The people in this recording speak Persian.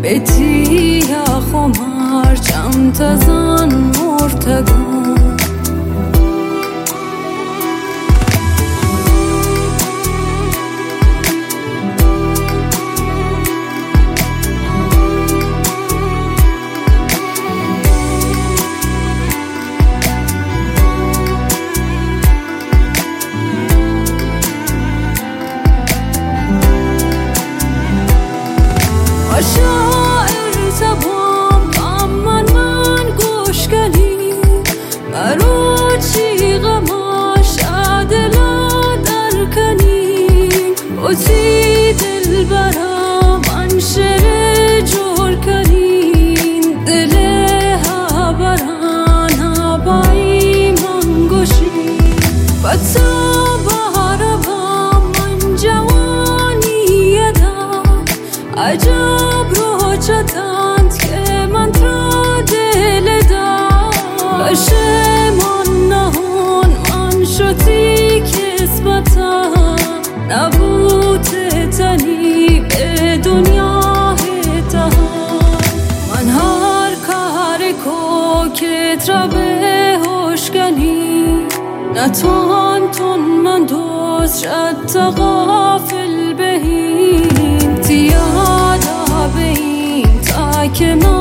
بيتي يا خمار جم تزن مرتقون شاعر زبان غم من گوش کنی برو چی غماش عدلا در کنی اوزی دل برا من شر جور کنی دل ها بران ها بایی من گوشی بطا بارا با من جوانی یدا عجب چتند که من تو دل دار پشمان نهان من شدی کسبتا نبود تنی به دنیا تا من هر کار کو که ترابه هوشگنی نتوان تون من دوست شد تا غافل بهیم تیادا بهیم که من